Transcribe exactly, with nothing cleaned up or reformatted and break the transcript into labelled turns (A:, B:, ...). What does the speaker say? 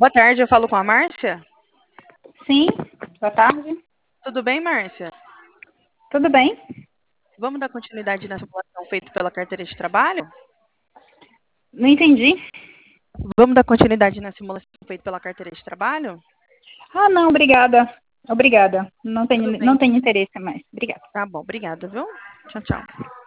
A: Boa tarde, eu falo com a Márcia.
B: Sim, boa tarde.
A: Tudo bem, Márcia?
B: Tudo bem?
A: Vamos dar continuidade na simulação feita pela carteira de trabalho?
B: Não entendi.
A: Vamos dar continuidade na simulação feita pela carteira de trabalho?
B: Ah, não, obrigada. Obrigada. Não
A: Tudo
B: tenho,
A: bem.
B: não tenho interesse mais. Obrigada.
A: Tá bom, obrigada, viu? Tchau, tchau.